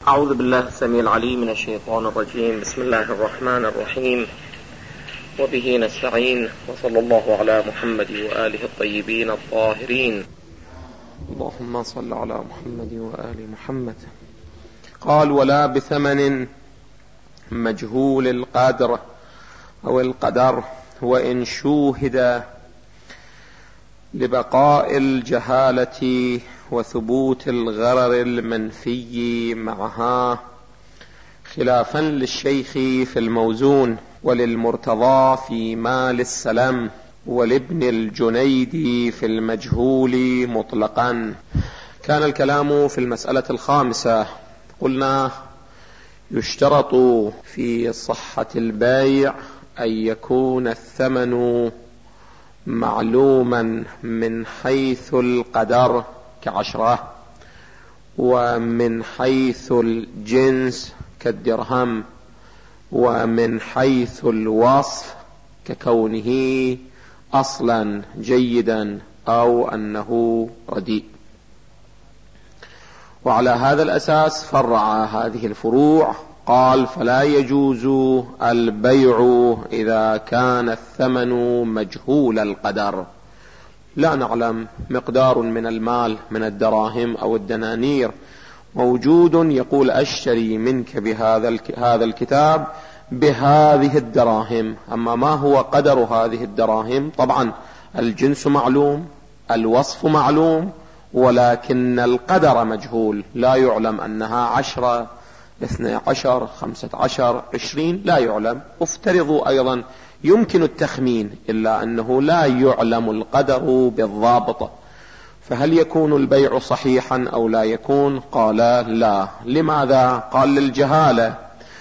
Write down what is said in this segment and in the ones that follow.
أعوذ بالله السميع العليم من الشيطان الرجيم. بسم الله الرحمن الرحيم، وبه نستعين، وصلى الله على محمد وآله الطيبين الطاهرين. اللهم صل على محمد وآل محمد. قال: ولا بثمن مجهول القدر أو القدر، وإن شوهد لبقاء الجهالة وثبوت الغرر المنفي معها، خلافا للشيخ في الموزون، وللمرتضى في مال السلم، ولابن الجنيد في المجهول مطلقا. كان الكلام في المسألة الخامسة. قلنا: يشترط في صحة البيع أن يكون الثمن معلوما من حيث القدر كعشرة، ومن حيث الجنس كالدرهم، ومن حيث الوصف ككونه أصلا جيدا أو أنه رديء. وعلى هذا الأساس فرع هذه الفروع. قال: فلا يجوز البيع إذا كان الثمن مجهول القدر، لا نعلم مقدار من المال من الدراهم أو الدنانير موجود يقول: أشتري منك هذا الكتاب بهذه الدراهم، أما ما هو قدر هذه الدراهم؟ طبعا الجنس معلوم، الوصف معلوم، ولكن القدر مجهول، لا يعلم أنها 10 12 15 20، لا يعلم. افترضوا أيضا يمكن التخمين، إلا أنه لا يعلم القدر بالضابط، فهل يكون البيع صحيحا أو لا يكون؟ قال: لا. لماذا؟ قال: للجهالة،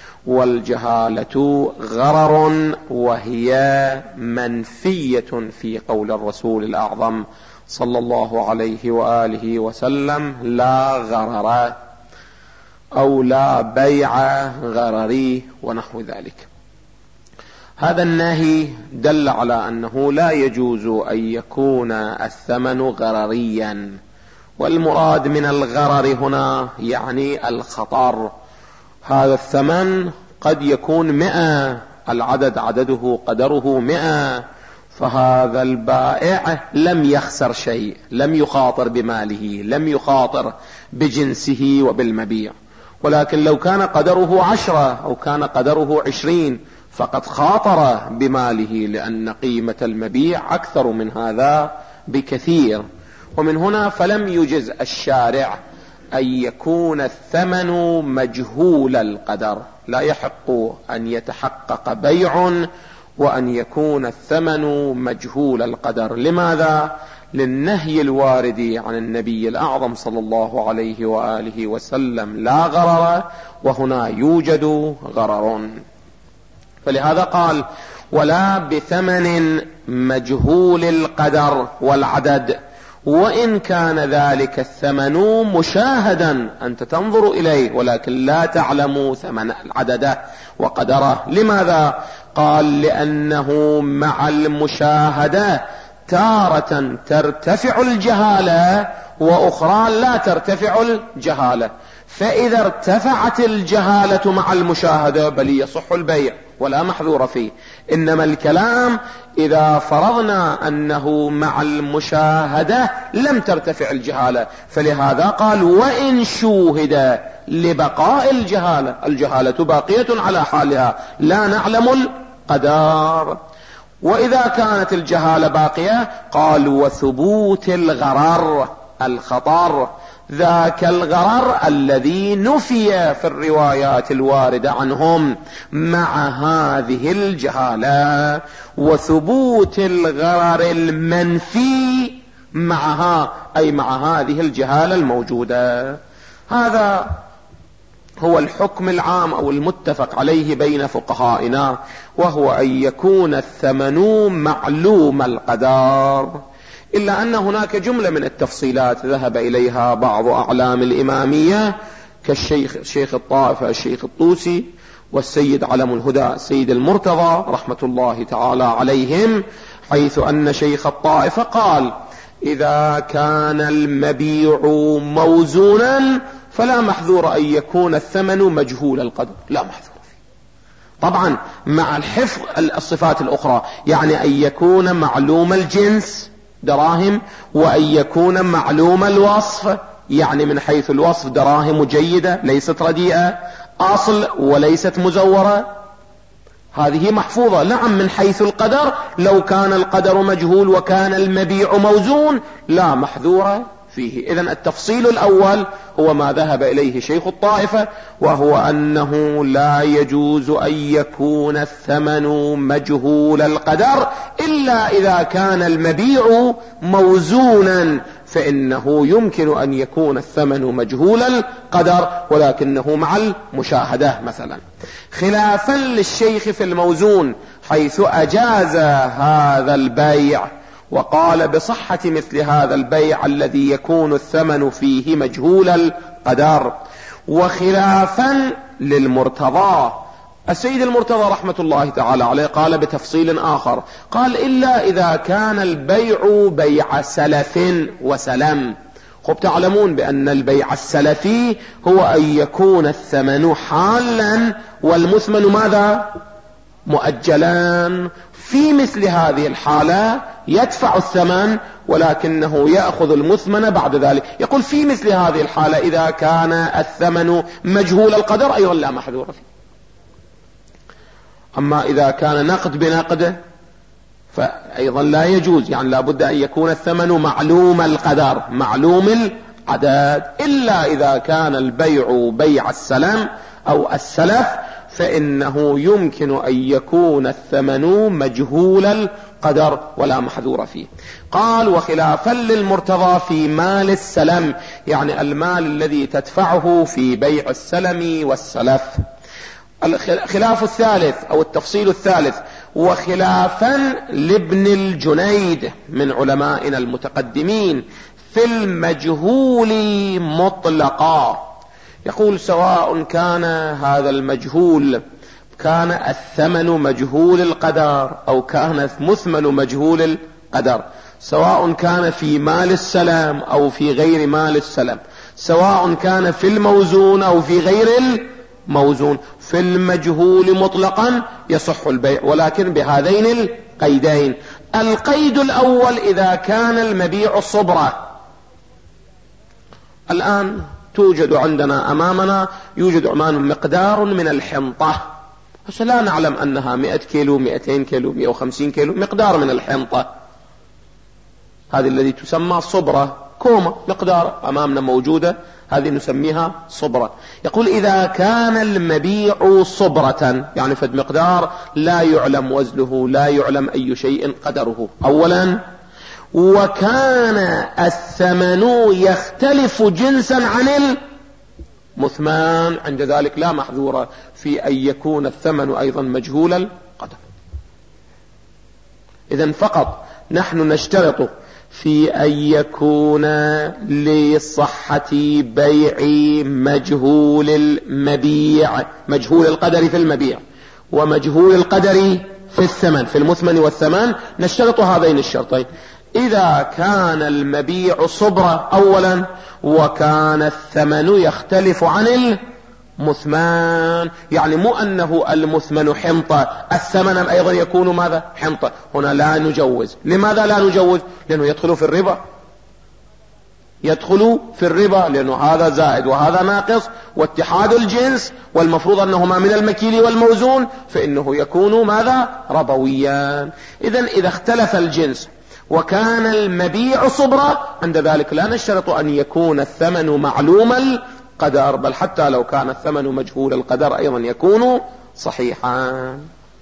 والجهالة غرر، وهي منفية في قول الرسول الأعظم صلى الله عليه وآله وسلم: لا غرر، أو لا بيع غرري، ونحو ذلك. هذا النهي دل على أنه لا يجوز أن يكون الثمن غرريا، والمراد من الغرر هنا يعني الخطر. هذا الثمن قد يكون 100، العدد عدده قدره 100، فهذا البائع لم يخسر شيء، لم يخاطر بماله، لم يخاطر بجنسه وبالمبيع. ولكن لو كان قدره 10 أو كان قدره 20 فقد خاطر بماله، لأن قيمة المبيع أكثر من هذا بكثير. ومن هنا فلم يجز الشارع أن يكون الثمن مجهول القدر، لا يحق أن يتحقق بيع وأن يكون الثمن مجهول القدر. لماذا؟ للنهي الوارد عن النبي الأعظم صلى الله عليه وآله وسلم: لا غرر، وهنا يوجد غرر. فلهذا قال: ولا بثمن مجهول القدر والعدد، وإن كان ذلك الثمن مشاهدا، أنت تنظر إليه ولكن لا تعلم ثمن العدد وقدره. لماذا؟ قال: لأنه مع المشاهدة تارة ترتفع الجهالة، وأخرى لا ترتفع الجهالة. فإذا ارتفعت الجهالة مع المشاهدة بل يصح البيع ولا محذور فيه، إنما الكلام إذا فرضنا أنه مع المشاهدة لم ترتفع الجهالة. فلهذا قال: وإن شوهد لبقاء الجهالة، الجهالة باقية على حالها، لا نعلم القدر. وإذا كانت الجهالة باقية قال: وثبوت الغرر، الخطر، ذاك الغرر الذي نفي في الروايات الواردة عنهم مع هذه الجهالة، وثبوت الغرر المنفي معها، أي مع هذه الجهالة الموجودة. هذا هو الحكم العام أو المتفق عليه بين فقهائنا، وهو أن يكون الثمن معلوم القدر، إلا أن هناك جملة من التفصيلات ذهب إليها بعض أعلام الإمامية كالشيخ الطائفة الشيخ الطوسي، والسيد علم الهدى السيد المرتضى رحمة الله تعالى عليهم، حيث أن شيخ الطائفة قال: إذا كان المبيع موزونا فلا محذور أن يكون الثمن مجهول القدر، لا محذور فيه. طبعا مع الحفظ الصفات الأخرى، يعني أن يكون معلوم الجنس دراهم، وأن يكون معلوم الوصف، يعني من حيث الوصف دراهم جيدة ليست رديئة، أصل وليست مزورة، هذه محفوظة. نعم من حيث القدر، لو كان القدر مجهول وكان المبيع موزون لا محذور فيه. إذن التفصيل الأول هو ما ذهب إليه شيخ الطائفة، وهو أنه لا يجوز أن يكون الثمن مجهول القدر إلا إذا كان المبيع موزونا، فإنه يمكن أن يكون الثمن مجهول القدر ولكنه مع المشاهدة مثلا، خلافا للشيخ في الموزون حيث أجاز هذا البيع وقال بصحة مثل هذا البيع الذي يكون الثمن فيه مجهول القدر. وخلافا للمرتضى، السيد المرتضى رحمة الله تعالى عليه قال بتفصيل آخر، قال إلا إذا كان البيع بيع سلف وسلم. خب تعلمون بأن البيع السلفي هو أن يكون الثمن حالا والمثمن ماذا؟ مؤجلان. في مثل هذه الحالة يدفع الثمن ولكنه يأخذ المثمن بعد ذلك. يقول في مثل هذه الحالة إذا كان الثمن مجهول القدر أيضا لا محذور فيه. أما إذا كان نقد بنقد فأيضا لا يجوز، يعني لابد أن يكون الثمن معلوم القدر معلوم العدد، إلا إذا كان البيع بيع السلم أو السلف فإنه يمكن أن يكون الثمن مجهول القدر ولا محذور فيه. قال وخلافا للمرتضى في مال السلم، يعني المال الذي تدفعه في بيع السلم والسلف. الخلاف الثالث أو التفصيل الثالث، وخلافا لابن الجنيد من علمائنا المتقدمين في المجهول مطلقا، يقول سواء كان هذا المجهول كان الثمن مجهول القدر أو كان مثمن مجهول القدر، سواء كان في مال السلم أو في غير مال السلم، سواء كان في الموزون أو في غير الموزون، في المجهول مطلقا يصح البيع، ولكن بهذين القيدين. القيد الأول إذا كان المبيع صبرة. الآن توجد عندنا أمامنا يوجد مقدار من الحنطة، بس لا نعلم أنها 100 كيلو 200 كيلو 150 كيلو، مقدار من الحنطة، هذه الذي تسمى صبرة، كومة مقدار أمامنا موجودة، هذه نسميها صبرة. يقول إذا كان المبيع صبرة، يعني فد مقدار لا يعلم وزنه لا يعلم أي شيء قدره أولا، وكان الثمن يختلف جنسا عن المثمان، عند ذلك لا محذور في أن يكون الثمن أيضا مجهول القدر. إذن فقط نحن نشترط في أن يكون لصحة بيع مجهول المبيع، مجهول القدر في المبيع ومجهول القدر في الثمن، في المثمن والثمن، نشترط هذين الشرطين. إذا كان المبيع صبرة أولا، وكان الثمن يختلف عن المثمان، يعني مو أنه المثمن حنطة الثمن أيضا يكون ماذا؟ حنطة، هنا لا نجوز. لماذا لا نجوز؟ لأنه يدخل في الربا، يدخل في الربا، لأنه هذا زائد وهذا ناقص، واتحاد الجنس والمفروض أنهما من المكيل والموزون، فإنه يكون ماذا؟ ربويا. إذا اختلف الجنس وكان المبيع صبرة، عند ذلك لا نشترط أن يكون الثمن معلوم القدر، بل حتى لو كان الثمن مجهول القدر أيضا يكون صحيحا.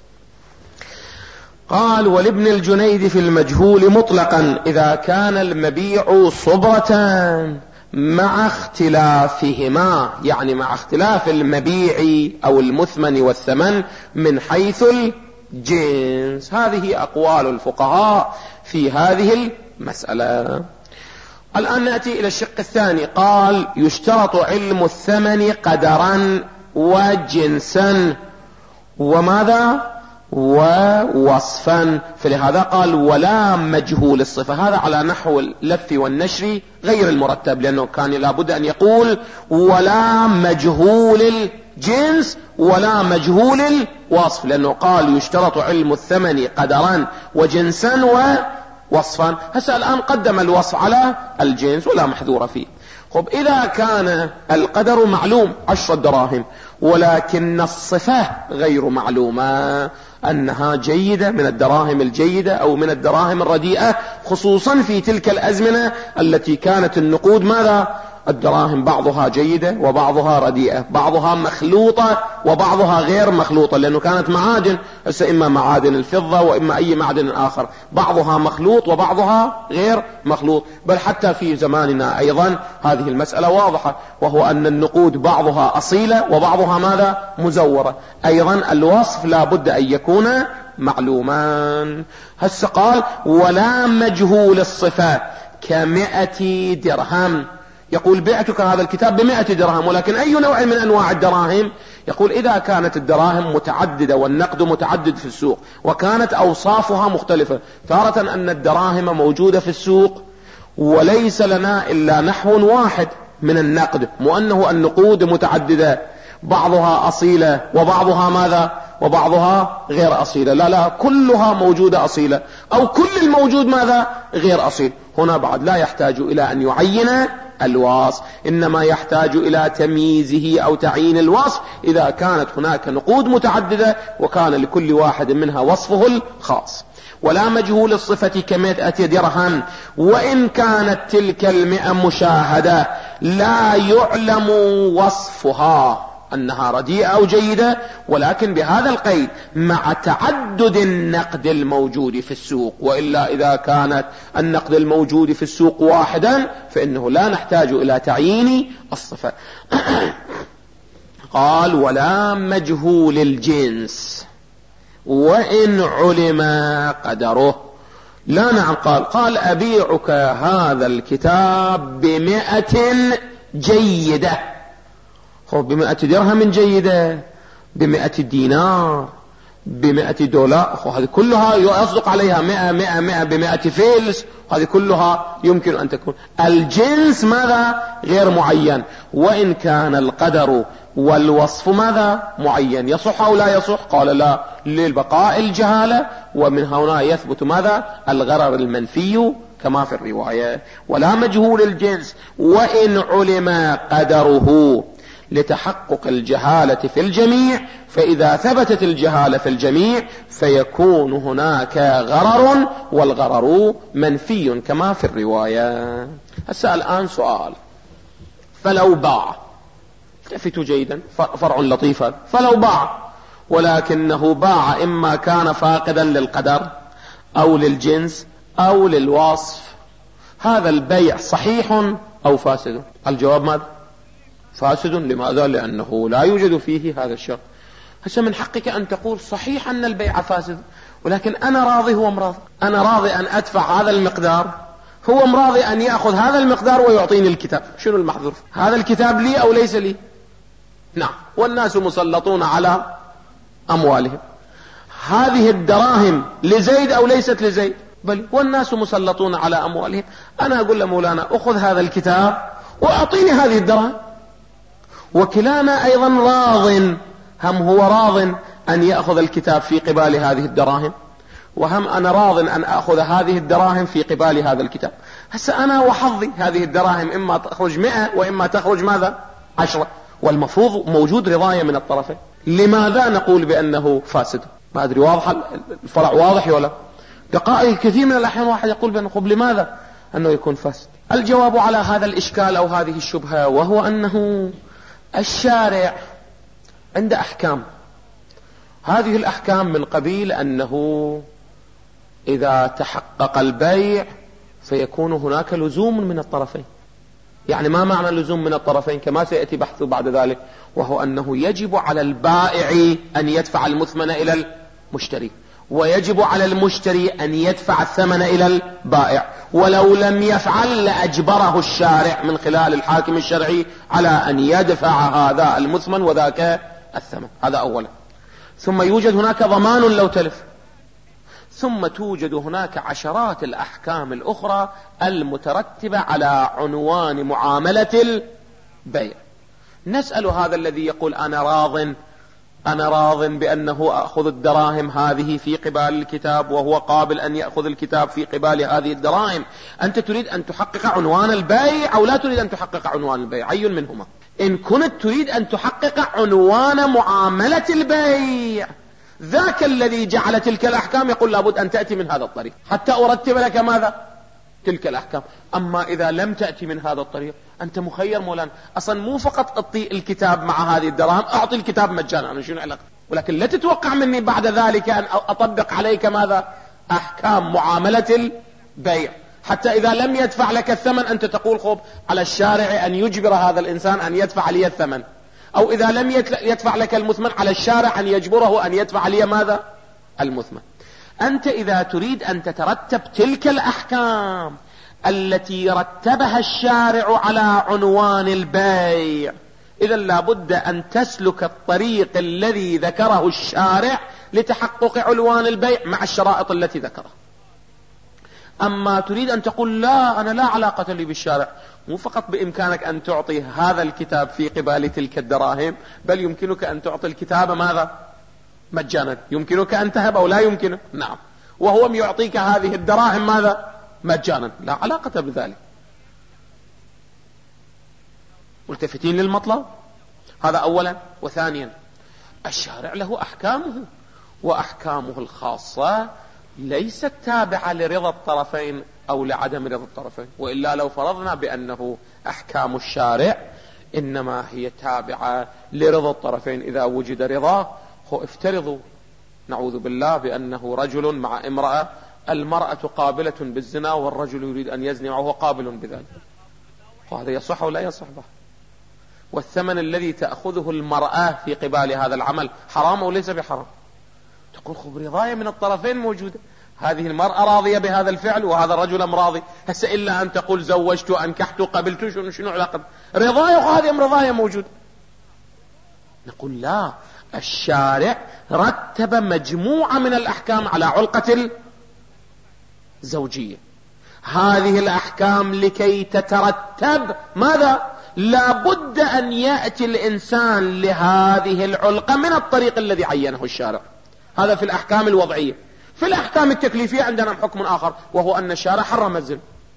قال ولابن الجنيد في المجهول مطلقا إذا كان المبيع صبرة مع اختلافهما، يعني مع اختلاف المبيع أو المثمن والثمن من حيث الجنس. هذه أقوال الفقهاء في هذه المسألة. الآن نأتي إلى الشق الثاني. قال يشترط علم الثمن قدرا وجنسا وماذا ووصفا، فلهذا قال ولا مجهول الصفة. هذا على نحو اللف والنشر غير المرتب، لأنه كان لابد أن يقول ولا مجهول الجنس ولا مجهول الوصف، لأنه قال يشترط علم الثمن قدرا وجنسا ووصفا. هسه الآن قدم الوصف على الجنس ولا محذور فيه. خب إذا كان القدر معلوم 10 دراهم ولكن الصفة غير معلومة، أنها جيدة من الدراهم الجيدة أو من الدراهم الرديئة، خصوصا في تلك الأزمنة التي كانت النقود ماذا؟ الدراهم بعضها جيدة وبعضها رديئة، بعضها مخلوطة وبعضها غير مخلوطة، لأنه كانت معادن، إما معادن الفضة وإما أي معدن آخر، بعضها مخلوط وبعضها غير مخلوط. بل حتى في زماننا أيضا هذه المسألة واضحة، وهو أن النقود بعضها أصيلة وبعضها ماذا؟ مزورة. أيضا الوصف لا بد أن يكون معلوما. هسه قال ولا مجهول الصفة ك100 درهم. يقول بعتك هذا الكتاب ب100 درهم، ولكن أي نوع من أنواع الدراهم؟ يقول إذا كانت الدراهم متعددة والنقد متعدد في السوق وكانت أوصافها مختلفة، تارة أن الدراهم موجودة في السوق وليس لنا إلا نحو واحد من النقد، مو أنه النقود متعددة بعضها أصيلة وبعضها ماذا؟ وبعضها غير أصيلة، لا كلها موجودة أصيلة، أو كل الموجود ماذا؟ غير أصيل. هنا بعد لا يحتاج إلى أن يعين الوصف، إنما يحتاج إلى تمييزه أو تعيين الوصف إذا كانت هناك نقود متعددة وكان لكل واحد منها وصفه الخاص. ولا مجهول الصفة ك100 درهم وإن كانت تلك 100 مشاهدة لا يعلم وصفها أنها رديئة أو جيدة، ولكن بهذا القيد مع تعدد النقد الموجود في السوق، وإلا إذا كانت النقد الموجود في السوق واحدا فإنه لا نحتاج إلى تعيين الصفة. قال ولا مجهول الجنس وإن علم قدره. لا نعم، قال أبيعك هذا الكتاب ب100 جيدة. ب100 درهم جيدة، ب100 دينار، ب100 دولار، هذه كلها يصدق عليها 100 ب100 فلس، هذه كلها يمكن أن تكون. الجنس ماذا؟ غير معين. وإن كان القدر والوصف ماذا؟ معين، يصح أو لا يصح؟ قال لا، للبقاء الجهالة، ومن هنا يثبت ماذا؟ الغرر المنفي كما في الرواية. ولا مجهول الجنس وإن علم قدره لتحقق الجهالة في الجميع، فإذا ثبتت الجهالة في الجميع فيكون هناك غرر، والغرر منفي كما في الرواية. هسه الآن سؤال، فلو باع، التفتوا جيدا، فرع لطيف، فلو باع ولكنه باع إما كان فاقدا للقدر أو للجنس أو للوصف، هذا البيع صحيح أو فاسد؟ الجواب ماذا؟ فاسد. لماذا؟ لأنه لا يوجد فيه هذا الشرط. هسه من حقك أن تقول صحيح أن البيع فاسد، ولكن أنا راضي هو مراضي، أنا راضي أن أدفع هذا المقدار، هو مراضي أن يأخذ هذا المقدار ويعطيني الكتاب. شنو المحذور؟ هذا الكتاب لي أو ليس لي؟ نعم. والناس مسلطون على أموالهم، هذه الدراهم لزيد أو ليست لزيد؟ بل والناس مسلطون على أموالهم. أنا أقول لمولانا أخذ هذا الكتاب وأعطيني هذه الدراهم، وكلانا أيضا راض، هم هو راض أن يأخذ الكتاب في قبال هذه الدراهم، وهم أنا راض أن أخذ هذه الدراهم في قبال هذا الكتاب. هسه أنا وحظي هذه الدراهم إما تخرج 100 وإما تخرج ماذا؟ 10، والمفروض موجود رضاية من الطرفين. لماذا نقول بأنه فاسد؟ ما أدري، واضح الفرع واضح ولا؟ دقائق كثير من الأحيان واحد يقول بأنه لماذا أنه يكون فاسد؟ الجواب على هذا الإشكال أو هذه الشبهة وهو أنه الشارع عنده أحكام، هذه الأحكام من قبيل أنه إذا تحقق البيع فيكون هناك لزوم من الطرفين. يعني ما معنى لزوم من الطرفين؟ كما سيأتي بحثه بعد ذلك، وهو أنه يجب على البائع أن يدفع المثمن إلى المشتري، ويجب على المشتري أن يدفع الثمن إلى البائع، ولو لم يفعل لأجبره الشارع من خلال الحاكم الشرعي على أن يدفع هذا المثمن وذاك الثمن. هذا أولا. ثم يوجد هناك ضمان لو تلف، ثم توجد هناك عشرات الأحكام الأخرى المترتبة على عنوان معاملة البيع. نسأل هذا الذي يقول أنا راض بأنه أخذ الدراهم هذه في قبال الكتاب، وهو قابل أن يأخذ الكتاب في قبال هذه الدراهم، أنت تريد أن تحقق عنوان البيع أو لا تريد أن تحقق عنوان البيع؟ أي منهما؟ إن كنت تريد أن تحقق عنوان معاملة البيع، ذاك الذي جعل تلك الأحكام يقول لابد أن تأتي من هذا الطريق حتى أرتب لك ماذا؟ تلك الأحكام. أما إذا لم تأتي من هذا الطريق أنت مخير مولانا. أصلا مو فقط أعطي الكتاب مع هذه الدراهم، أعطي الكتاب مجانا، أنا شنو علاقة؟ ولكن لا تتوقع مني بعد ذلك أن أطبق عليك ماذا؟ أحكام معاملة البيع. حتى إذا لم يدفع لك الثمن أنت تقول خب على الشارع أن يجبر هذا الإنسان أن يدفع لي الثمن، أو إذا لم يدفع لك المثمن على الشارع أن يجبره أن يدفع لي ماذا؟ المثمن. أنت إذا تريد أن تترتب تلك الأحكام التي رتبها الشارع على عنوان البيع، إذا لابد أن تسلك الطريق الذي ذكره الشارع لتحقق عنوان البيع مع الشرائط التي ذكرها. أما تريد أن تقول لا أنا لا علاقة لي بالشارع، مو فقط بإمكانك أن تعطي هذا الكتاب في قبال تلك الدراهم، بل يمكنك أن تعطي الكتاب ماذا؟ مجانا. يمكنك أن تهب أو لا يمكنك؟ نعم. وهو يعطيك هذه الدراهم ماذا؟ مجانا، لا علاقة بذلك. ملتفتين للمطلب هذا أولا. وثانيا الشارع له أحكامه، وأحكامه الخاصة ليست تابعة لرضا الطرفين أو لعدم رضا الطرفين، وإلا لو فرضنا بأنه أحكام الشارع إنما هي تابعة لرضا الطرفين إذا وجد رضا، افترضوا نعوذ بالله بأنه رجل مع امرأة، المرأة قابلة بالزنا والرجل يريد أن يزني وهو قابل بذلك، وهذا يصح ولا يصح به؟ والثمن الذي تأخذه المرأة في قبال هذا العمل حرام أو ليس بحرام؟ تقول خب رضاية من الطرفين موجودة، هذه المرأة راضية بهذا الفعل وهذا الرجل راضي، هسه إلا أن تقول زوجت أنكحت قبلت شنو علاقة؟ رضاية وهذه رضاية موجودة. نقول لا، الشارع رتب مجموعة من الأحكام على علقة الزوجية. هذه الأحكام لكي تترتب ماذا؟ لابد أن يأتي الإنسان لهذه العلقة من الطريق الذي عينه الشارع. هذا في الأحكام الوضعية. في الأحكام التكليفية عندنا حكم آخر، وهو أن الشارع حرم الزنا.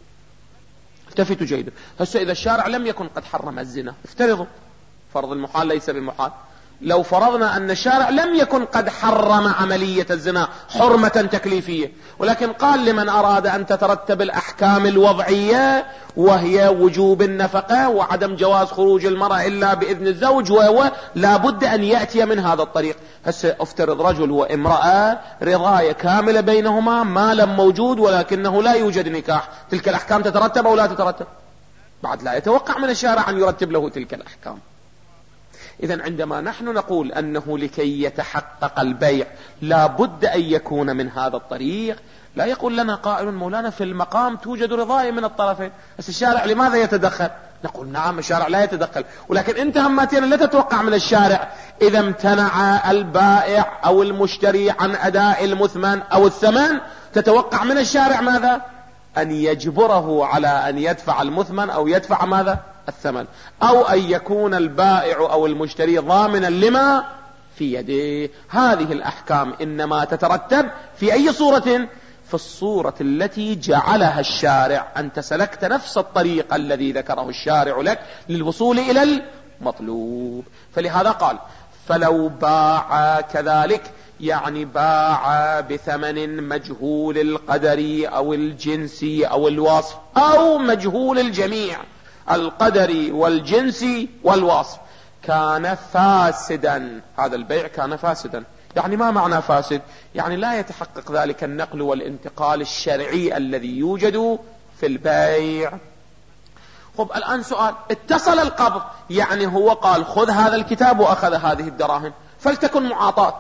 التفتوا جيدا. هسه إذا الشارع لم يكن قد حرم الزنا، افترضوا فرض المحال ليس بالمحال، لو فرضنا أن الشارع لم يكن قد حرم عملية الزنا حرمة تكليفية، ولكن قال لمن أراد أن تترتب الأحكام الوضعية وهي وجوب النفقة وعدم جواز خروج المرأة إلا بإذن الزوج، وهو لابد أن يأتي من هذا الطريق. هسه افترض رجل وامرأة رضاية كاملة بينهما، مالا موجود ولكنه لا يوجد نكاح، تلك الأحكام تترتب أو لا تترتب؟ بعد لا يتوقع من الشارع أن يرتب له تلك الأحكام. إذن عندما نحن نقول أنه لكي يتحقق البيع لابد أن يكون من هذا الطريق، لا يقول لنا قائل مولانا في المقام توجد رضاية من الطرفين، بس الشارع لماذا يتدخل؟ نقول نعم الشارع لا يتدخل، ولكن انت هماتين لا تتوقع من الشارع إذا امتنع البائع أو المشتري عن أداء المثمن أو الثمن، تتوقع من الشارع ماذا؟ أن يجبره على أن يدفع المثمن أو يدفع ماذا؟ الثمن، أو أن يكون البائع أو المشتري ضامنا لما في يده. هذه الأحكام إنما تترتب في أي صورة؟ في الصورة التي جعلها الشارع. أنت سلكت نفس الطريق الذي ذكره الشارع لك للوصول إلى المطلوب. فلهذا قال فلو باع كذلك، يعني باع بثمن مجهول القدر أو الجنسي أو الوصف، أو مجهول الجميع القدري والجنسي والوصف، كان فاسدا. هذا البيع كان فاسدا. يعني ما معنى فاسد؟ يعني لا يتحقق ذلك النقل والانتقال الشرعي الذي يوجد في البيع. خب الآن سؤال، اتصل القبض، يعني هو قال خذ هذا الكتاب وأخذ هذه الدراهم، فلتكن معاطاة،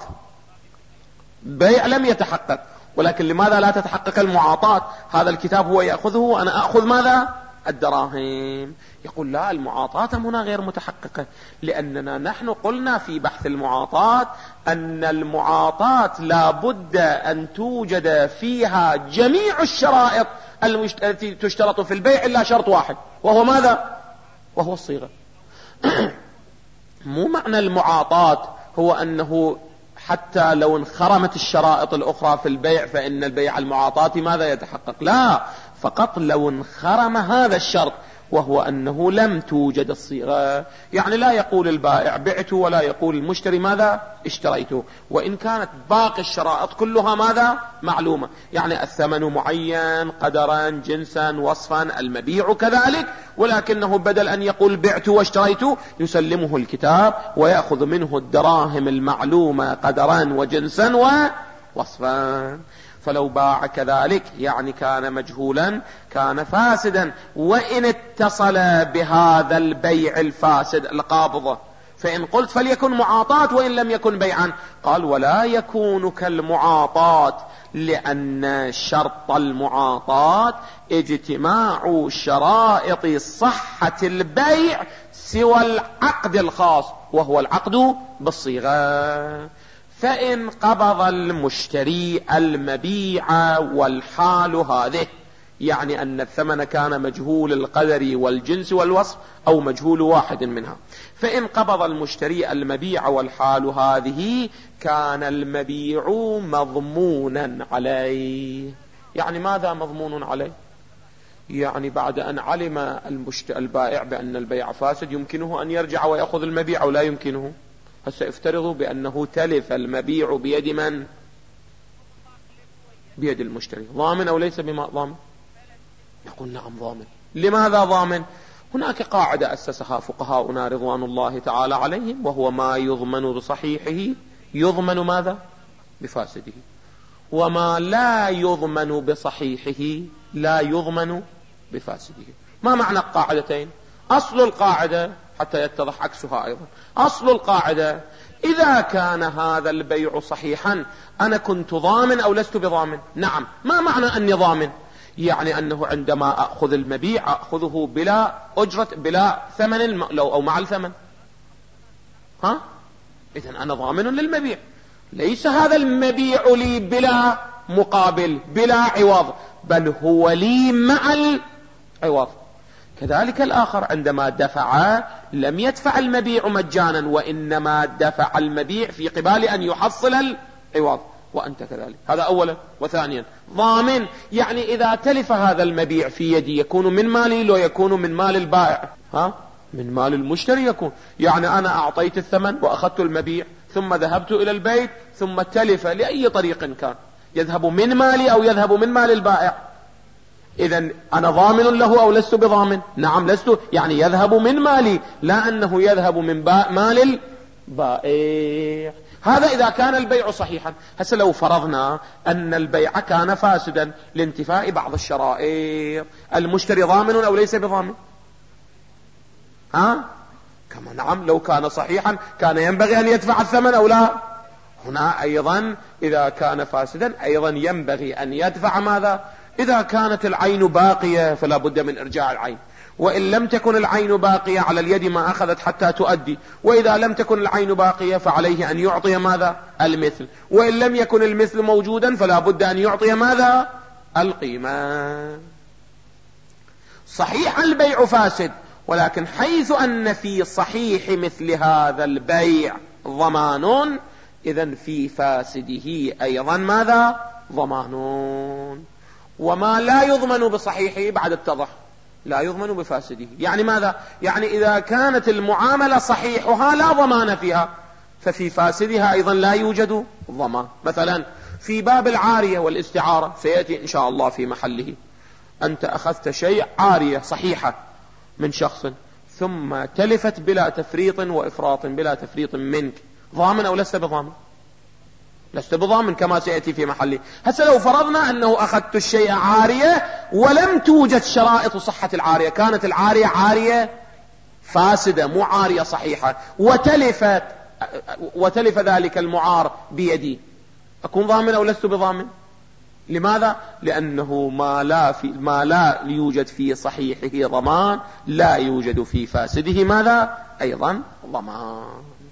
بيع لم يتحقق، ولكن لماذا لا تتحقق المعاطاة؟ هذا الكتاب هو يأخذه وأنا أخذ ماذا؟ الدراهم. يقول لا، المعاطاة هنا غير متحققة، لأننا نحن قلنا في بحث المعاطاة أن المعاطاة لا بد أن توجد فيها جميع الشرائط التي تشترط في البيع إلا شرط واحد، وهو ماذا؟ وهو الصيغة. مو معنى المعاطاة هو أنه حتى لو انخرمت الشرائط الأخرى في البيع فإن البيع المعاطاة ماذا يتحقق؟ لا، فقط لو انخرم هذا الشرط، وهو أنه لم توجد الصيغة. يعني لا يقول البائع بعت ولا يقول المشتري ماذا؟ اشتريته، وإن كانت باقي الشرائط كلها ماذا؟ معلومة. يعني الثمن معين قدرا جنسا وصفا، المبيع كذلك، ولكنه بدل أن يقول بعت واشتريت يسلمه الكتاب ويأخذ منه الدراهم المعلومة قدرا وجنسا ووصفا. فلو باع كذلك يعني كان مجهولا، كان فاسدا، وإن اتصل بهذا البيع الفاسد القابضة. فإن قلت فليكن معاطاة وإن لم يكن بيعا، قال ولا يكون كالمعاطاة، لأن شرط المعاطاة اجتماع شرائط صحة البيع سوى العقد الخاص، وهو العقد بالصيغة. فإن قبض المشتري المبيع والحال هذه، يعني أن الثمن كان مجهول القدر والجنس والوصف أو مجهول واحد منها، فإن قبض المشتري المبيع والحال هذه كان المبيع مضمونا عليه. يعني ماذا مضمون عليه؟ يعني بعد أن علم البائع بأن البيع فاسد يمكنه أن يرجع ويأخذ المبيع أو لا يمكنه؟ هسه افترضوا بأنه تلف المبيع بيد من؟ بيد المشتري، ضامن أو ليس ضامن؟ نقول نعم ضامن. لماذا ضامن؟ هناك قاعدة أسسها فقهاؤنا رضوان الله تعالى عليهم، وهو ما يضمن بصحيحه يضمن ماذا؟ بفاسده، وما لا يضمن بصحيحه لا يضمن بفاسده. ما معنى القاعدتين؟ أصل القاعدة حتى يتضح عكسها أيضا، أصل القاعدة إذا كان هذا البيع صحيحا أنا كنت ضامن أو لست بضامن؟ نعم. ما معنى أني ضامن؟ يعني أنه عندما أخذ المبيع أخذه بلا أجرة بلا ثمن أو مع الثمن، إذن أنا ضامن للمبيع، ليس هذا المبيع لي بلا مقابل بلا عوض، بل هو لي مع العوض. كذلك الآخر عندما دفع لم يدفع المبيع مجانا، وإنما دفع المبيع في قبال أن يحصل العوض، وأنت كذلك. هذا أولا. وثانيا ضامن، يعني إذا تلف هذا المبيع في يدي يكون من مالي لو يكون من مال البائع؟ من مال المشتري يكون. يعني أنا أعطيت الثمن وأخذت المبيع ثم ذهبت إلى البيت ثم تلف لأي طريق كان، يذهب من مالي أو يذهب من مال البائع؟ إذن أنا ضامن له أو لست بضامن؟ نعم لست، يعني يذهب من مالي، لا أنه يذهب من مال البائع. هذا إذا كان البيع صحيحا. هسه لو فرضنا أن البيع كان فاسدا لانتفاء بعض الشرائط، المشتري ضامن أو ليس بضامن؟ كما نعم، لو كان صحيحا كان ينبغي أن يدفع الثمن أو لا؟ هنا أيضا إذا كان فاسدا أيضا ينبغي أن يدفع ماذا؟ إذا كانت العين باقية فلا بد من إرجاع العين، وإن لم تكن العين باقية على اليد ما أخذت حتى تؤدي، وإذا لم تكن العين باقية فعليه أن يعطي ماذا؟ المثل، وإن لم يكن المثل موجودا فلا بد أن يعطي ماذا؟ القيمة. صحيح البيع فاسد، ولكن حيث أن في صحيح مثل هذا البيع ضمان، إذن في فاسده أيضا ماذا؟ ضمان. وما لا يضمن بصحيحه بعد اتضح لا يضمن بفاسده. يعني ماذا؟ يعني إذا كانت المعاملة صحيحها لا ضمان فيها، ففي فاسدها أيضا لا يوجد ضمان. مثلا في باب العارية والاستعارة سيأتي إن شاء الله في محله، أنت أخذت شيء عارية صحيحة من شخص ثم تلفت بلا تفريط وإفراط، بلا تفريط منك، ضامن أو لست بضامن؟ لست بضامن كما سيأتي في محله. هسه لو فرضنا أنه أخذت الشيء عارية ولم توجد شرائط صحة العارية، كانت العارية عارية فاسدة مو عارية صحيحة، وتلف ذلك المعار بيدي، أكون ضامن أو لست بضامن؟ لماذا؟ لأنه ما لا يوجد في صحيحه ضمان لا يوجد في فاسده ماذا؟ أيضا ضمان.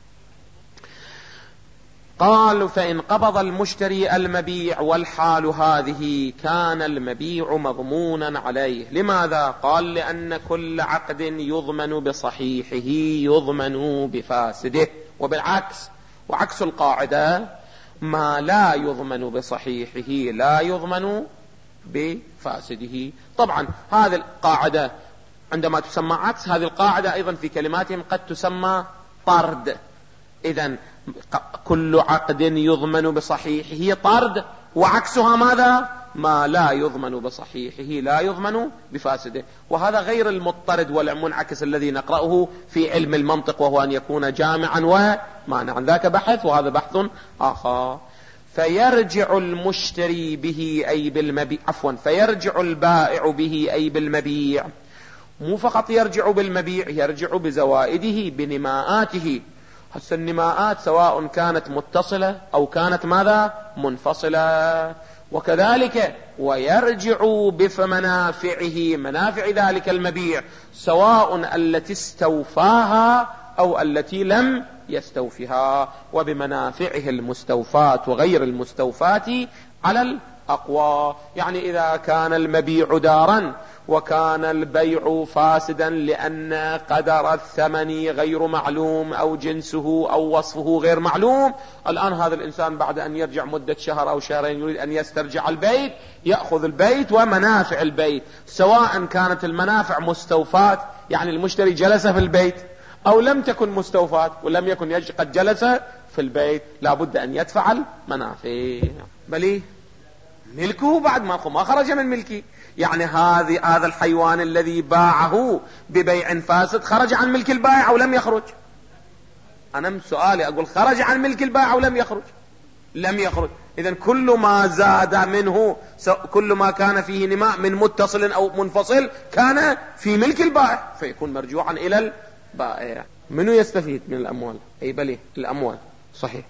قال فإن قبض المشتري المبيع والحال هذه كان المبيع مضمونا عليه. لماذا؟ قال لأن كل عقد يضمن بصحيحه يضمن بفاسده، وبالعكس، وعكس القاعدة ما لا يضمن بصحيحه لا يضمن بفاسده. طبعا هذه القاعدة عندما تسمى عكس، هذه القاعدة أيضا في كلماتهم قد تسمى طرد. إذن كل عقد يضمن بصحيحه طرد، وعكسها ماذا؟ ما لا يضمن بصحيحه لا يضمن بفاسده. وهذا غير المضطرد والمنعكس الذي نقرأه في علم المنطق، وهو أن يكون جامعا ومانعا. ذاك بحث وهذا بحث آخر. فيرجع المشتري به أي بالمبيع، فيرجع البائع به أي بالمبيع. مو فقط يرجع بالمبيع، يرجع بزوائده بنماءاته. هسه النماءات سواء كانت متصلة أو كانت ماذا؟ منفصلة. وكذلك ويرجع بمنافعه، منافع ذلك المبيع، سواء التي استوفاها أو التي لم يستوفها، وبمنافعه المستوفات وغير المستوفات على الأقوى. يعني إذا كان المبيع دارا وكان البيع فاسدا لأن قدر الثمن غير معلوم أو جنسه أو وصفه غير معلوم، الآن هذا الإنسان بعد أن يرجع مدة شهر أو شهرين يريد أن يسترجع البيت، يأخذ البيت ومنافع البيت، سواء كانت المنافع مستوفات، يعني المشتري جلس في البيت، أو لم تكن مستوفات ولم يكن قد جلس في البيت، لابد أن يدفع المنافع. بل ملكه بعد ما خرج من ملكه. يعني هذا الحيوان الذي باعه ببيع فاسد خرج عن ملك البائع أو لم يخرج؟ أنا سؤالي أقول خرج عن ملك البائع أو لم يخرج؟ لم يخرج. إذن كل ما زاد منه، كل ما كان فيه نماء من متصل أو منفصل كان في ملك البائع، فيكون مرجوعا إلى البائع. منو يستفيد من الأموال؟ أي بلي الأموال، صحيح.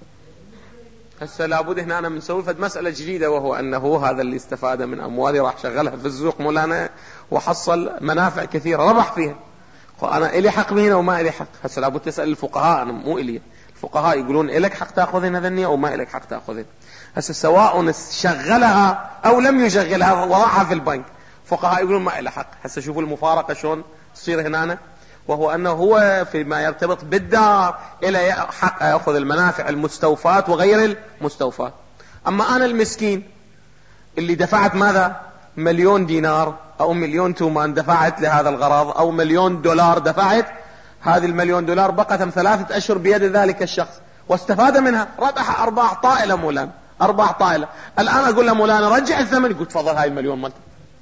هسه لابد هنا أنا بنسوي مسألة جديدة، وهو أنه هذا اللي استفاد من أموالي راح شغلها في السوق مولانا وحصل منافع كثيرة ربح فيها، أنا إلي حق بهنا وما إلي حق. هسه لابد تسأل الفقهاء، أنا مو إلي، الفقهاء يقولون إلك حق تأخذين هذني أو ما إلك حق تأخذين. هسه سواء شغلها أو لم يشغلها وضعها في البنك، فقهاء يقولون ما إلي حق. هسه شوفوا المفارقة شلون تصير هنا، وهو أنه هو فيما يرتبط بالدار إلى حق يأخذ المنافع المستوفات وغير المستوفات. أما أنا المسكين اللي دفعت ماذا؟ $1,000,000 دينار أو $1,000,000 تومان دفعت لهذا الغرض، أو $1,000,000 دفعت، هذه $1,000,000 بقت 3 أشهر بيد ذلك الشخص واستفاد منها، ربح أرباح طائلة مولانا، أرباح طائلة. الآن أقول له مولانا رجع الثمن، يقول تفضل هاي $1,000,000 مالتك.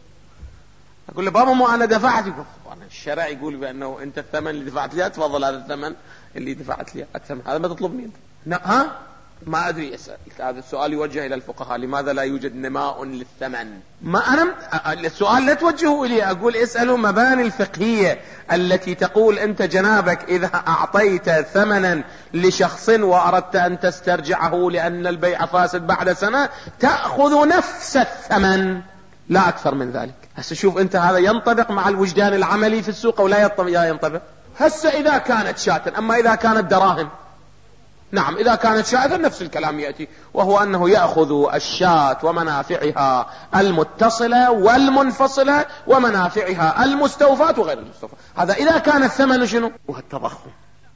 أقول له بابا مو أنا دفعت، يقول الشرع يقول بأنه أنت الثمن اللي دفعت لي تفضل هذا الثمن اللي دفعت لي الثمن، هذا ما تطلبني أنت. ها ما أدري أسأل. هذا السؤال يوجه إلى الفقهاء، لماذا لا يوجد نماء للثمن؟ ما أنا السؤال لا توجهه إلي، أقول اسألوا مباني الفقهية التي تقول أنت جنابك إذا أعطيت ثمنا لشخص وأردت أن تسترجعه لأن البيع فاسد بعد سنة تأخذ نفس الثمن لا أكثر من ذلك. هسه شوف أنت هذا ينطبق مع الوجدان العملي في السوق أو لا ينطبق؟ هسه إذا كانت شاة، أما إذا كانت دراهم، نعم إذا كانت شاة نفس الكلام يأتي، وهو أنه يأخذ الشاة ومنافعها المتصلة والمنفصلة ومنافعها المستوفات وغير المستوفات. هذا إذا كان الثمن شنو؟ والتضخم.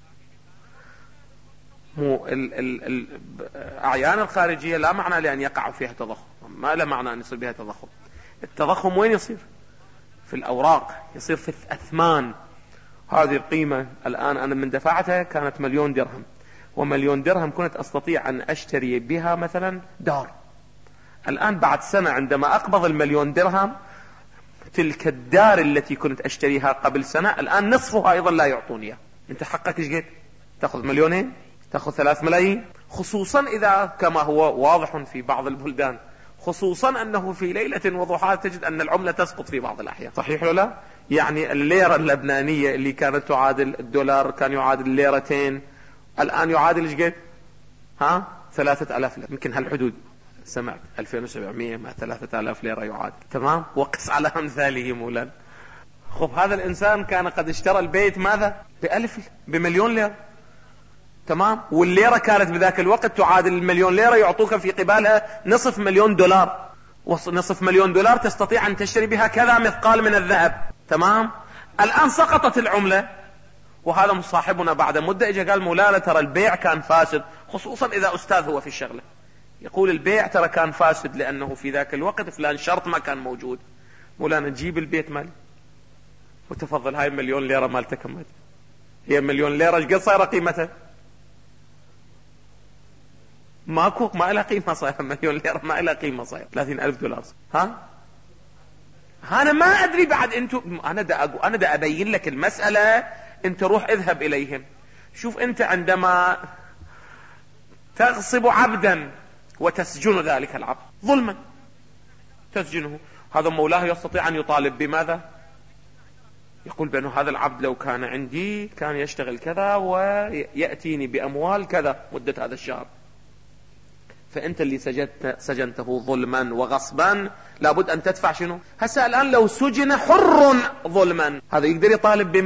مو الأعيان الخارجية لا معنى لأن يقع فيها تضخم، ما لا معنى أن يصير بها تضخم. التضخم وين يصير؟ في الأوراق، يصير في الأثمان. هذه القيمة الآن أنا من دفعتها كانت $1,000,000 درهم، و1,000,000 درهم كنت أستطيع أن أشتري بها مثلا دار. الآن بعد سنة عندما أقبض $1,000,000 درهم، تلك الدار التي كنت أشتريها قبل سنة الآن نصفها أيضا لا يعطونيها. أنت حقك إيش قد؟ تأخذ 2,000,000؟ تأخذ 3 ملايين؟ خصوصا إذا كما هو واضح في بعض البلدان، خصوصا أنه في ليلة وضحاها تجد أن العملة تسقط في بعض الأحيان، صحيح ولا لا؟ يعني الليرة اللبنانية اللي كانت تعادل الدولار كان يعادل ليرتين، الآن يعادل ايش قد؟ 3,000 يمكن هالحدود، سمعت 2700 مع 3000 ليرة يعادل، تمام، وقس على أمثاله مولانا. خب هذا الإنسان كان قد اشترى البيت ماذا؟ بمليون ليرة، تمام، والليرة كانت بذاك الوقت تعادل المليون ليرة، يعطوك في قبالها نصف مليون دولار، ونصف مليون دولار تستطيع أن تشتري بها كذا مثقال من الذهب، تمام. الآن سقطت العملة، وهذا مصاحبنا بعد مدة اجى قال مولانا ترى البيع كان فاسد، خصوصا إذا أستاذ هو في الشغلة، يقول البيع ترى كان فاسد لأنه في ذاك الوقت فلان شرط ما كان موجود. مولانا جيب البيت مالي وتفضل، هاي مليون ليرة مالتك كم هي؟ مليون ليرة ايش قد صايرة قيمتها؟ ماكو، ما لها قيمة صايرة مليون ليرة، ما لها قيمة صايرة 30,000 دولار. ها أنا ما أدري بعد أنتو، أنا دا أبين لك المسألة، أنت روح اذهب إليهم. شوف أنت عندما تغصب عبدا وتسجن ذلك العبد ظلما، تسجنه، هذا مولاه يستطيع أن يطالب بماذا؟ يقول بأنه هذا العبد لو كان عندي كان يشتغل كذا ويأتيني بأموال كذا مدة هذا الشهر. فأنت اللي سجنته ظلما وغصبا لابد أن تدفع شنو؟ هسه الآن لو سجن حر ظلما، هذا يقدر يطالب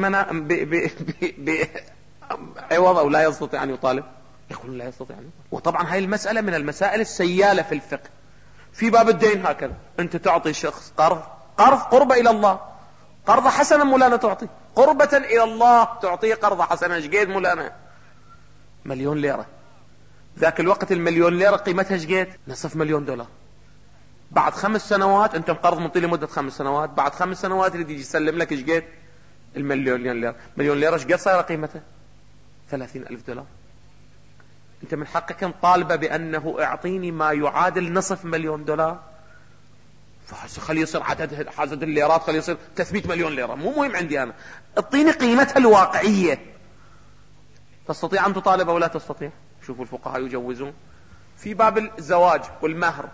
بعوض أو لا يستطيع أن يطالب؟ يقول لا يستطيع أن يطالب. وطبعا هاي المسألة من المسائل السيالة في الفقه. في باب الدين هكذا، أنت تعطي شخص قرض قربة إلى الله، قرض حسنا مولانا تعطي، قربة إلى الله تعطيه قرض حسنا، ايش قد مولانا؟ مليون ليرة. ذاك الوقت المليون ليرة قيمتها ايش قد؟ نصف مليون دولار. بعد 5 سنوات انت مقرض منطي لمدة 5 سنوات، بعد 5 سنوات اللي يجي يسلم لك ايش قد؟ المليون ليرة. مليون ليرة ايش قد صايرة قيمتها؟ 30,000 دولار. انت من حقك ان طالبه بانه اعطيني ما يعادل نصف مليون دولار، خلي يصير عدد الليرات خلي يصير 300 مليون ليرة، مو مهم عندي انا، اعطيني قيمتها الواقعية. تستطيع ان تطالب او لا تستطيع؟ شوفوا الفقهاء يجوزون في باب الزواج والمهر.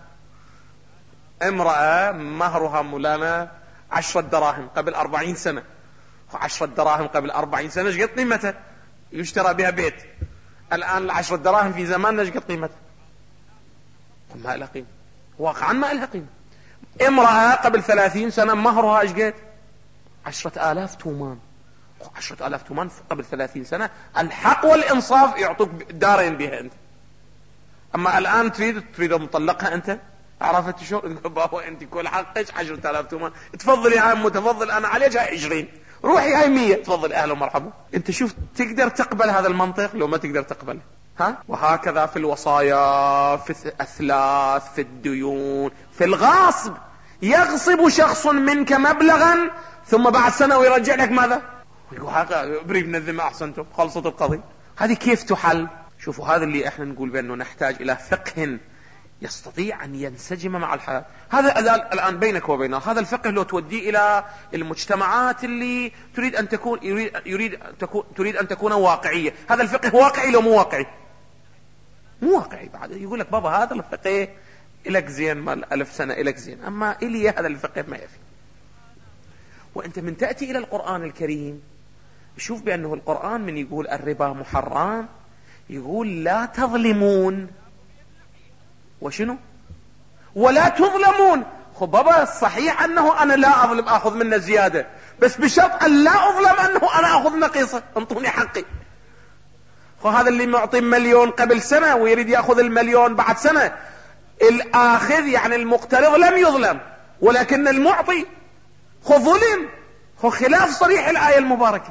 امرأة مهرها مولانا 10 دراهم قبل 40 سنة، 10 دراهم قبل 40 سنة ايش قد قيمتها؟ يشترى بها بيت. الآن 10 دراهم في زماننا ايش قد قيمتها؟ ما لها قيمة، واقعا ما لها قيمة. امرأة قبل 30 سنة مهرها ايش قد؟ 10,000 تومان. 10,000 تومان قبل 30 سنة، الحق والإنصاف يعطوك دارين بها أنت. أما الآن تريد مطلقها أنت، عرفت شو؟ بابا أنت كل حقك 10,000 تومان، تفضل يا عم تفضل، أنا عليك هاي 20، روحي هاي 100، تفضل أهلا ومرحبا. أنت شوف تقدر تقبل هذا المنطق لو ما تقدر تقبل؟ ها؟ وهكذا في الوصايا، في الأثلاث، في الديون، في الغاصب. يغصب شخص منك مبلغا ثم بعد سنة ويرجع لك ماذا؟ يقول هذا بريد من الذمة، أحسنتم، خلصت القضية. هذه كيف تحل؟ شوفوا هذا اللي احنا نقول بأنه نحتاج إلى فقه يستطيع أن ينسجم مع الحياة. هذا الآن بينك وبينه، هذا الفقه لو توديه إلى المجتمعات اللي تريد أن تكون تريد أن تكون واقعية، هذا الفقه واقعي لو مو واقعي؟ مو واقعي. بعد يقول لك بابا هذا الفقه إلك زين مال 1000 سنة إلك زين، أما إلي هذا الفقه ما يفي. وأنت من تأتي إلى القرآن الكريم شوف بأنه القرآن من يقول الربا محرم يقول لا تظلمون، وشنو؟ ولا تظلمون. خب بابا صحيح أنه أنا لا أظلم، أخذ منه زيادة، بس بشرط أن لا أظلم أنه أنا أخذ نقيصة، انطوني حقي. هذا اللي معطي 1,000,000 قبل سنة ويريد يأخذ 1,000,000 بعد سنة، الآخذ يعني المقترض لم يظلم، ولكن المعطي ظلم. خلاف صريح الآية المباركة.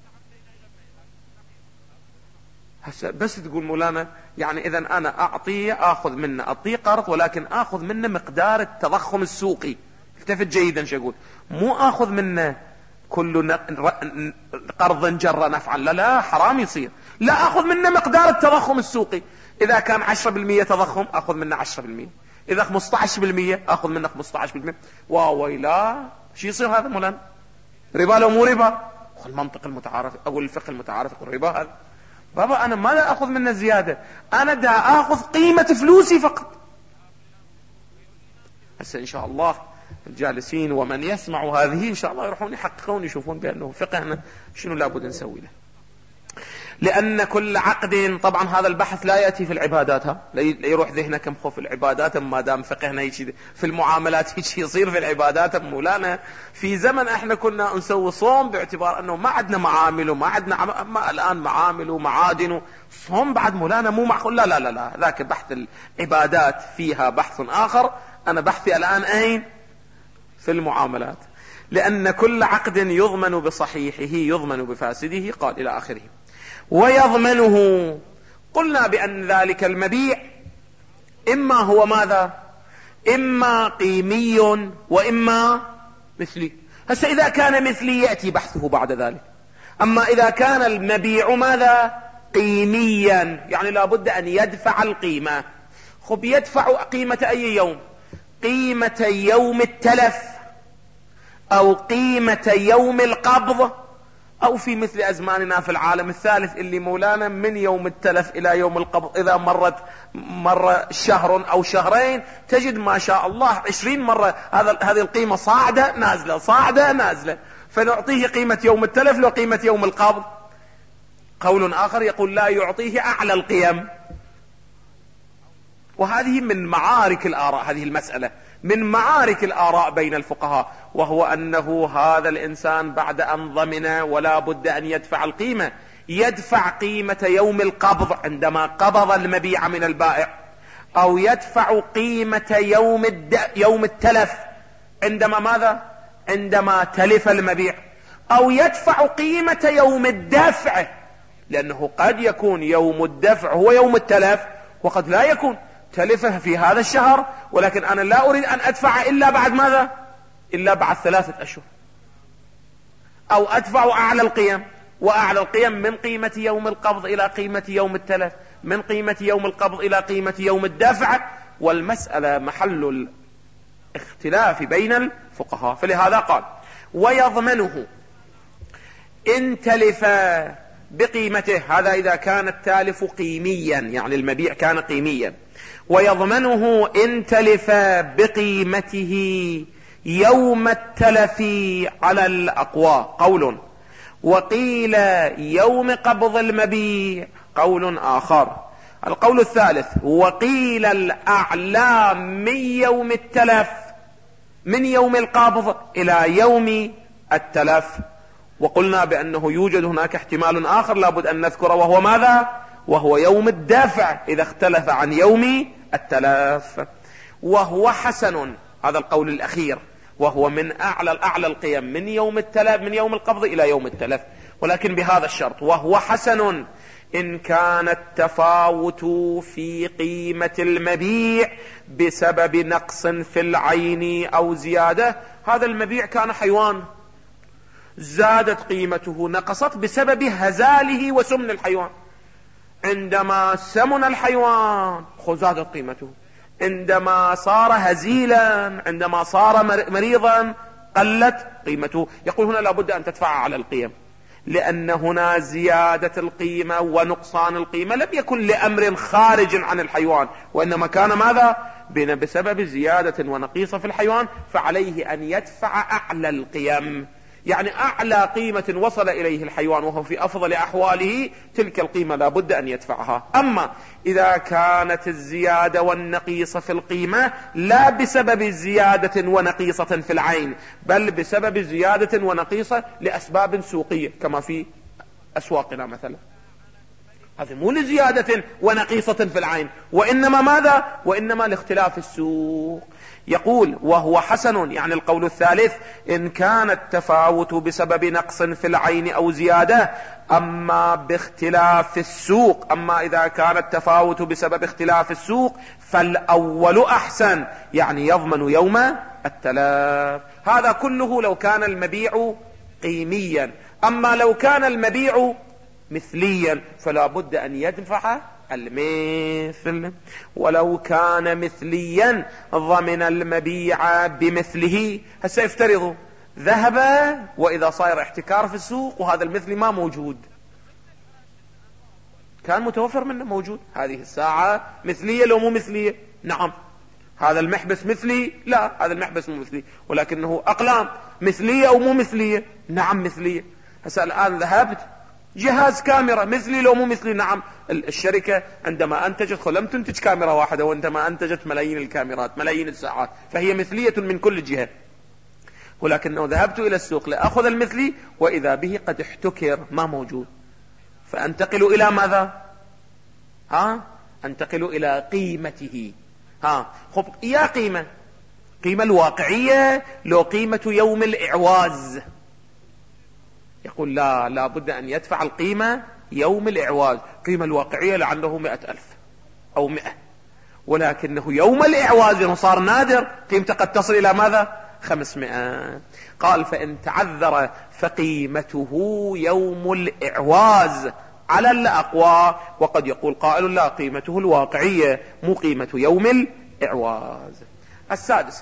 بس تقول مولانا يعني إذا أنا أخذ منه أعطيه قرض، ولكن أخذ منه مقدار التضخم السوقي. اكتفت جيدا شو أقول، مو أخذ منه كل قرض جر نفعا، لا حرام يصير. لا أخذ منه مقدار التضخم السوقي. إذا كان 10% تضخم أخذ منه 10%، إذا 15% أخذ منه 15%. واويلا شو يصير هذا مولانا؟ ربا لو مو ربا؟ المنطق المتعارف أقول الفقه المتعارف يقول ربا هذا. بابا أنا ما لا أخذ منه زيادة، أنا دا أخذ قيمة فلوسي فقط. هسه إن شاء الله الجالسين ومن يسمع هذه إن شاء الله يروحون يحققون يشوفون بأنه فقهنا شنو لابد نسوي له. لأن كل عقد، طبعا هذا البحث لا يأتي في العبادات، لا يروح ذهنك مخوف العبادات، ما دام فقهنا يجي في المعاملات يجي يصير في العبادات. مولانا في زمن احنا كنا نسوي صوم باعتبار انه ما عندنا معامل وما عندنا، اما الان معامل ومعادن، صوم بعد مولانا مو معقول. لا لا لا لا، ذاك بحث العبادات فيها بحث آخر، انا بحثي الان اين؟ في المعاملات. لأن كل عقد يضمن بصحيحه يضمن بفاسده، قال إلى آخره. ويضمنه، قلنا بأن ذلك المبيع إما هو ماذا؟ إما قيمي وإما مثلي. هسه إذا كان مثلي يأتي بحثه بعد ذلك. أما إذا كان المبيع ماذا؟ قيميا، يعني لابد أن يدفع القيمة. خب يدفع قيمة أي يوم؟ قيمة يوم التلف، أو قيمة يوم القبض، أو في مثل أزماننا في العالم الثالث اللي مولانا من يوم التلف إلى يوم القبض إذا مر شهر أو شهرين تجد ما شاء الله 20 مرة هذه القيمة صاعدة نازلة صاعدة نازلة، فنعطيه قيمة يوم التلف لو قيمة يوم القبض. قول آخر يقول لا، يعطيه أعلى القيم. وهذه من معارك الآراء، هذه المسألة من معارك الآراء بين الفقهاء، وهو أنه هذا الإنسان بعد أن ضمن ولا بد أن يدفع القيمة، يدفع قيمة يوم القبض عندما قبض المبيع من البائع، أو يدفع قيمة يوم التلف عندما ماذا؟ عندما تلف المبيع، أو يدفع قيمة يوم الدفع، لأنه قد يكون يوم الدفع هو يوم التلف، وقد لا يكون تلفه في هذا الشهر، ولكن أنا لا أريد أن أدفع إلا بعد ماذا؟ إلا بعد 3 أشهر. أو أدفع أعلى القيم، وأعلى القيم من قيمة يوم القبض إلى قيمة يوم التلف، من قيمة يوم القبض إلى قيمة يوم الدفع، والمسألة محل الاختلاف بين الفقهاء. فلهذا قال ويضمنه إن تلف بقيمته، هذا إذا كان التالف قيميا، يعني المبيع كان قيميا. ويضمنه إن تلف بقيمته يوم التلف على الأقوى، قول. وقيل يوم قبض المبيع، قول آخر. القول الثالث وقيل الأعلى من يوم التلف، من يوم القبض إلى يوم التلف. وقلنا بأنه يوجد هناك احتمال آخر لابد أن نذكره، وهو ماذا؟ وهو يوم الدفع إذا اختلف عن يوم التلف، وهو حسن. هذا القول الأخير، وهو من أعلى القيم من يوم التلف، من يوم القبض إلى يوم التلف، ولكن بهذا الشرط: وهو حسن إن كان التفاوت في قيمة المبيع بسبب نقص في العين أو زيادة. هذا المبيع كان حيوان، زادت قيمته نقصت بسبب هزاله وسمن الحيوان. عندما سمن الحيوان زادت قيمته، عندما صار هزيلا، عندما صار مريضا قلت قيمته. يقول هنا لابد أن تدفع على القيم، لأن هنا زيادة القيمة ونقصان القيمة لم يكن لأمر خارج عن الحيوان، وإنما كان ماذا؟ بسبب زيادة ونقيصة في الحيوان، فعليه أن يدفع أعلى القيم، يعني أعلى قيمة وصل إليه الحيوان وهو في أفضل أحواله، تلك القيمة لا بد أن يدفعها. أما إذا كانت الزيادة والنقيصة في القيمة لا بسبب زيادة ونقيصة في العين، بل بسبب زيادة ونقيصة لأسباب سوقية كما في أسواقنا مثلا، هذه مو لزيادة ونقيصة في العين، وإنما ماذا؟ وإنما لاختلاف السوق. يقول وهو حسن، يعني القول الثالث: إن كان التفاوت بسبب نقص في العين أو زيادة، أما باختلاف السوق، أما إذا كان التفاوت بسبب اختلاف السوق فالأول أحسن، يعني يضمن يوم التلف. هذا كله لو كان المبيع قيميا. أما لو كان المبيع مثليا فلا بد أن يدفع المثل. ولو كان مثليا ضمن المبيع بمثله. هسه افترضوا ذهب وإذا صاير احتكار في السوق وهذا المثل ما موجود، كان متوفر منه موجود، هذه الساعة مثلية لو مو مثلية؟ نعم. هذا المحبس مثلي؟ لا، هذا المحبس مو مثلي، ولكنه أقلام مثلية أو مو مثلية؟ نعم مثلية. هسه الآن ذهبت جهاز كاميرا مثلي لو مو مثلي؟ نعم. الشركة عندما أنتجت لم تنتج كاميرا واحدة، وعندما أنتجت ملايين الكاميرات، ملايين الساعات، فهي مثلية من كل جهة. ولكنه ذهبت إلى السوق لأخذ المثلي وإذا به قد احتكر، ما موجود، فأنتقل إلى ماذا؟ أنتقل إلى قيمته. خب، يا قيمة الواقعية لو قيمة يوم الإعواز؟ يقول لا بد أن يدفع القيمة يوم الإعواز. قيمة الواقعية لعله 100,000 أو 100، ولكنه يوم الإعواز لأنه صار نادر قيمته قد تصل إلى ماذا؟ 500. قال فإن تعذر فقيمته يوم الإعواز على الأقوى. وقد يقول قائل لا، قيمته الواقعية مو قيمة يوم الإعواز. السادسة،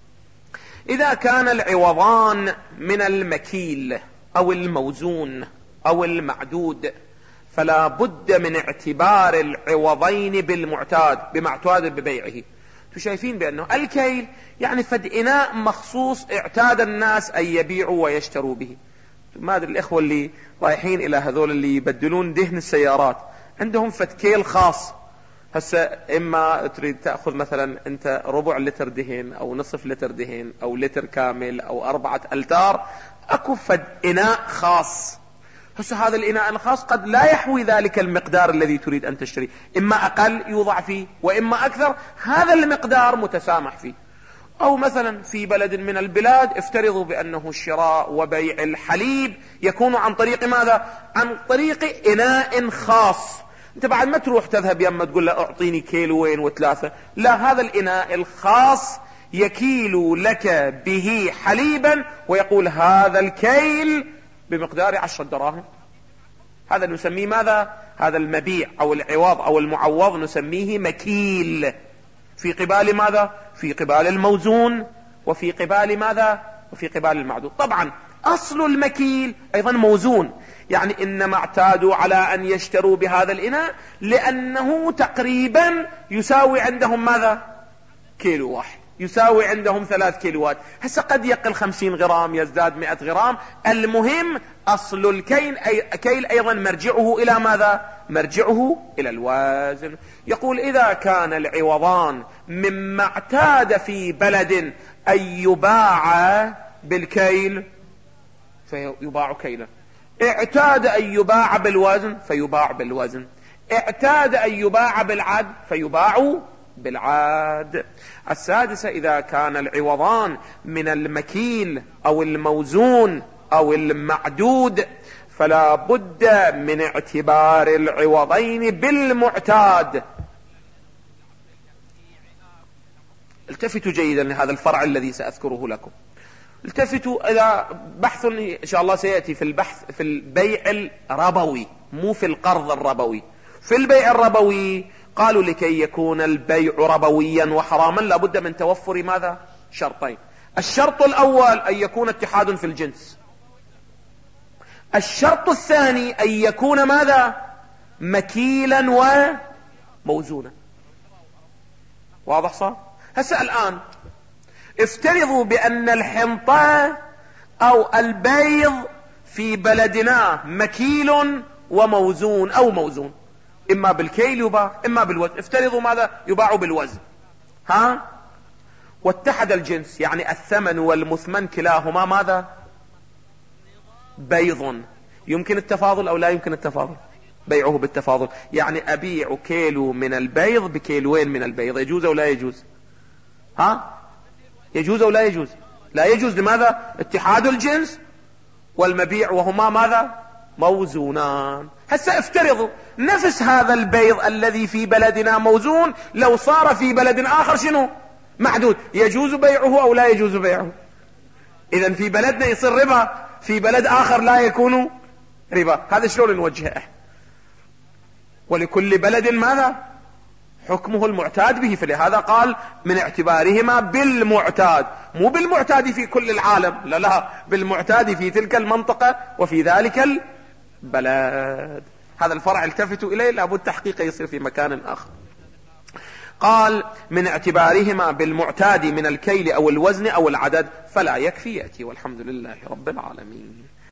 إذا كان العوضان من المكيل أو الموزون أو المعدود فلا بد من اعتبار العوضين بالمعتاد بما اعتاد ببيعه. شايفين بأنه الكيل يعني فد إناء مخصوص اعتاد الناس أن يبيعوا ويشتروا به. ما أدري الإخوة اللي رايحين إلى هذول اللي يبدلون دهن السيارات عندهم فد كيل خاص. هسه إما تريد تأخذ مثلا أنت ربع لتر دهن أو نصف لتر دهن أو لتر كامل أو 4 ألتار، أكو فد إناء خاص. هسه هذا الإناء الخاص قد لا يحوي ذلك المقدار الذي تريد أن تشتري، إما أقل يوضع فيه وإما أكثر، هذا المقدار متسامح فيه. أو مثلا في بلد من البلاد افترضوا بأنه شراء وبيع الحليب يكون عن طريق ماذا؟ عن طريق إناء خاص. انت بعد ما تروح تذهب يما تقول له اعطيني كيلوين و3، لا، هذا الإناء الخاص يكيل لك به حليبا ويقول هذا الكيل بمقدار 10 دراهم. هذا نسميه ماذا؟ هذا المبيع أو العوض أو المعوض نسميه مكيل. في قبال ماذا؟ في قبال الموزون وفي قبال ماذا؟ وفي قبال المعدود. طبعا أصل المكيل أيضا موزون، يعني إنما اعتادوا على أن يشتروا بهذا الإناء لأنه تقريبا يساوي عندهم ماذا؟ كيلو واحد، يساوي عندهم 3 كيلوات. هسه قد يقل 50 غرام، يزداد 100 غرام. المهم أصل الكيل أيضا مرجعه إلى ماذا؟ مرجعه إلى الوزن. يقول إذا كان العوضان مما اعتاد في بلد أن يباع بالكيل فيباع كيلا، اعتاد أن يباع بالوزن فيباع بالوزن، اعتاد أن يباع بالعد فيباع بالعاد. السادسة، إذا كان العوضان من المكيل أو الموزون أو المعدود فلا بد من اعتبار العوضين بالمعتاد. التفتوا جيدا لهذا الفرع الذي سأذكره لكم. التفتوا إلى بحث إن شاء الله سيأتي في البحث في البيع الربوي، مو في القرض الربوي. في البيع الربوي قالوا لكي يكون البيع ربويا وحراما لابد من توفر ماذا؟ شرطين. الشرط الأول أن يكون اتحاد في الجنس. الشرط الثاني أن يكون ماذا؟ مكيلا وموزونا. واضح صار؟ هسه الآن افترضوا بأن الحنطة أو البيض في بلدنا مكيل وموزون أو موزون، إما بالكيل يباع إما بالوزن. افترضوا ماذا؟ يباع بالوزن. واتحد الجنس، يعني الثمن والمثمن كلاهما ماذا؟ بيض. يمكن التفاضل أو لا يمكن التفاضل؟ بيعه بالتفاضل، يعني أبيع كيلو من البيض بكيلوين من البيض. يجوز أو لا يجوز؟ يجوز أو لا يجوز؟ لا يجوز. لماذا؟ اتحاد الجنس والمبيع وهما ماذا؟ موزونان. هسه افترضوا نفس هذا البيض الذي في بلدنا موزون لو صار في بلد آخر شنو؟ معدود. يجوز بيعه أو لا يجوز بيعه؟ إذن في بلدنا يصير ربا، في بلد آخر لا يكون ربا. هذا شلون نوجهه؟ ولكل بلد ماذا؟ حكمه المعتاد به. فلهذا قال من اعتبارهما بالمعتاد، مو بالمعتاد في كل العالم، لا، بالمعتاد في تلك المنطقة وفي ذلك البلد. هذا الفرع التفتوا إليه، لابد تحقيقه يصير في مكان آخر. قال من اعتبارهما بالمعتاد من الكيل أو الوزن أو العدد فلا يكفي يأتي. والحمد لله رب العالمين.